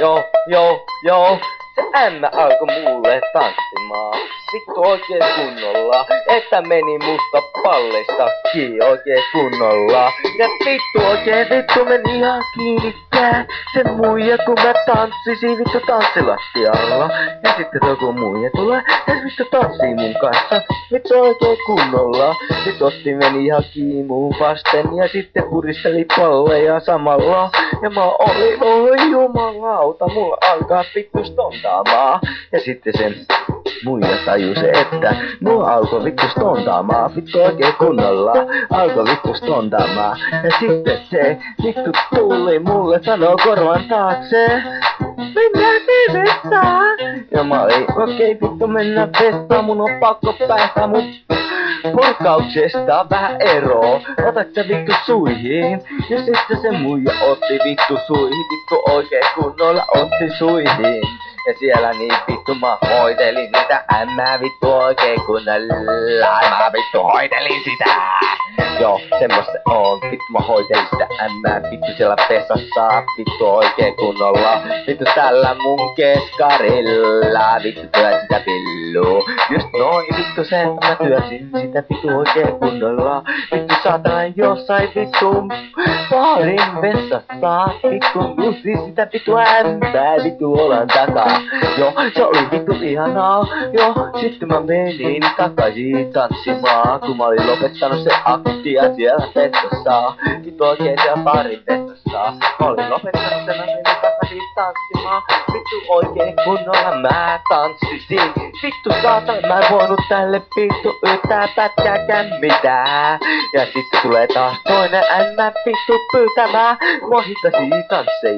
Joo. Se ämmä alkoi mulle tanssimaan. Vittu oikein kunnolla. Että meni musta pallestakin oikein kunnolla. Ja vittu meni ihan kiinnikään. Se muija kun mä tanssisin vittu tanssilattialla. Ja sitten joku muija tulee ja vittu tanssii mun kanssa. Vittu oikein kunnolla. Vittu otti meni ihan kiimuun vasten. Ja sitten puristeli palleja samalla. Ja mä olin, oi jumalauta, mulla alkaa vittu stontaamaan. Ja sitten sen muija tajusi, että mulla alkoi vittu stontaamaan. Vittu oikein kunnolla, alkoi vittu stontaamaan. Ja sitten se vittu tuli mulle sanoo korvan taakse, mennään vessaan. Ja mä olin, okei vittu mennään vessaan, mun on pakko päästä mut purkauksesta vähän eroo. Otat sä vittu suihin? Ja sitten se muija otti vittu suihin, vittu oikein kunnolla otti suihin. Ja siellä niin vittu mä hoitelin niitä ämmää vittu oikein kunnolla. Mä vittu hoitelin sitä. Joo, semmoista on. Vittu mä hoitelin sitä ämmää vittu siellä pesassa. Vittu oikein kunnolla. Vittu tällä mun keskarilla. Vittu työn sitä pilluu. Just noin vittu sen mä työsin sitä vittu oikein kunnolla. Vittu saatana jossain vittu baarin vessassa. Vittu nusi sitä vittu ämmää vittu olan takaa. Joo, se oli vittu ihanaa. Joo, sitten mä menin takaisin tanssimaan, kun mä olin lopettanut se aktia siellä vessassa. Vittu oikein siellä baarin vessassa. Mä olin lopettanut sen, mä menin takaisin tanssimaan. Vittu oikein kunnolla mä tanssisin. Vittu saatan, mä en voinut tälle vittu yhtään pätkääkään mitään. Ja sitten tulee taas toinen ämmä vittu pyytämään mua hitaisiin tansseihin.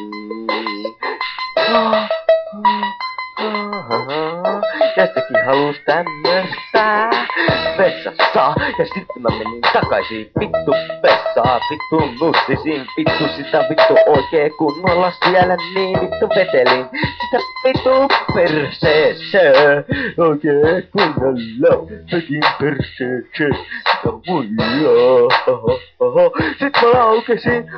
Ja sekin halus tämmöstä vessassa. Ja sitten mä menin takaisin vittu vessaan. Vittu nussisin vittu sitä vittu oikein kunnolla siellä niin vittu vetelin sitä vittu perseessä. Oikein kunnolla vetin perseessä sitä muijaa. Sit mä laukesin.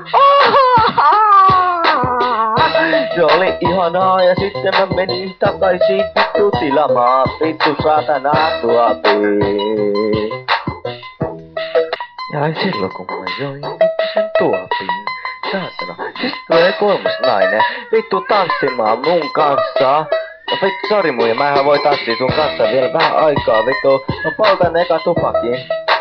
Se oli ihanaa ja sitten mä menin takaisin vittu tilamaan vittu saatana tuopin. Ja silloin kun mä join vittu sen tuopin, saatana, sitten tulee kolmas nainen vittu tanssimaan mun kanssa. No vittu sori muija, mähän voi tanssia sun kanssa vielä vähän aikaa vittu, mä poltan eka tupakin.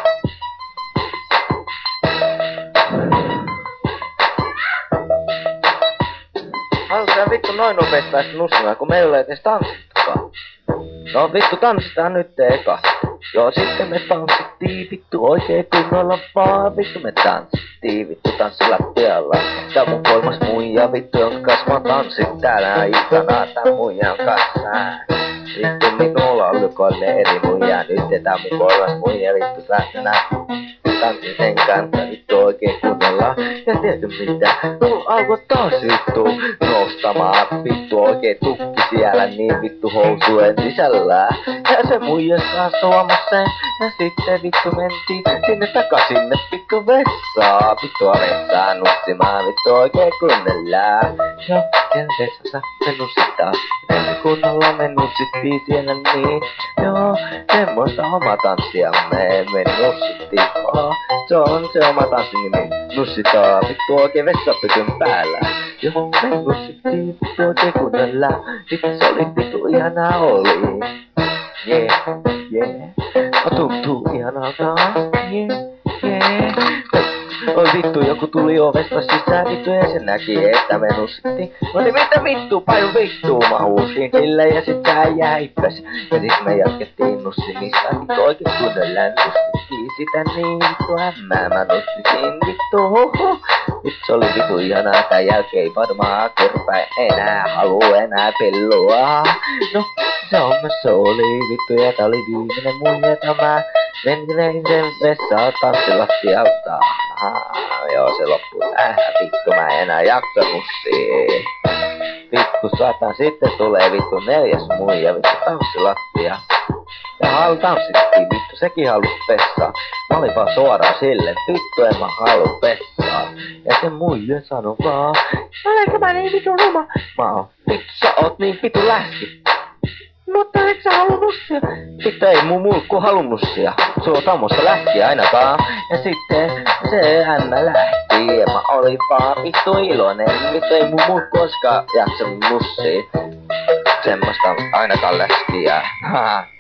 Halutaan vittu noin nopeesti päästä nussimaan, kun meillä ei edes tanssittukaan. No vittu tanssitaan nyt eka. Joo, sitten me tanssittiin vittu oikein kunnolla vaan. Vittu me tanssittiin vittu tanssilattialla. Tää mun kolmas muija vittu, jonka kanssa mä tanssit tänä iltana tän muijan kanssa. Vittu minulla on ollut 3 eri muijaa, nyt tää mun kolmas muija vittu tänä. Tanssin sen kanssa vittu oikein kunnolla. Ja tiedätkö mitä? Mulla alkoi taas vittu nostamaan vittu oikein tukki siellä niin vittu housujen sisällä. Ja se muijas kanssa huomas sen. Ja sitten vittu mentiin sinne takaisin vittu vessaan. Vittua vessaan nussimaan vittu oikein kunnolla. Ja siellä vessassa me nussitaan. Ja kunnolla me nussittiin siellä niin. Joo, semmoista oma tanssiamme me nussittiin. Se on se oma tanssin nimi. Nussitaan vittu oikein vessapykyn päällä. Joo, me nussittiin vittu oikein kunnolla. Vittu se oli vittu ihanaa oli. Yeah. Tuntuu ihanalta. Yeah. Oi vittu, joku tuli ovesta sisään vittu ja se näki, että me nussittiin. Mä olin mitä vittu, paljon vittua mä huusin sille ja sit tää jäipäs. Ja sit me jatkettiin nussimista vittu oikein kunnolla nussittiin sitä niin vittu ämmää mä nussisin vittu hoho. Vittu se oli vittu ihanaa, tän jälkeen ei varmaan korpaa enää haluu enää pillua. No se oli vittu ja tää oli viimeinen muija tämä. Menin sen vessaan tanssilattialta. Joo se loppuu tähän vittu, mä en enää jaksa nussia. Vittu saatan, sitten tulee vittu 4. muija vittu tanssilattia. Ja tanssittiin vittu, sekin halus vessaan. Mä olin vaan suoraan sille, vittu en mä halua pessaa. Ja se muija sano vaan, olenko mä niin vitun ruma? Mä oon, vittu sä oot niin vitu läski. Mutta et sä haluu nussia. Sitten ei mun mulkku halu nussia. Sulla on sammossa lähti ainakaan. Ja sitten se ämmä lähti. Ja mä olin vaan vittu iloinen. Vittu ei mun mulkku koskaan jaksanut nussia. Semmoista ainakaan läskiä.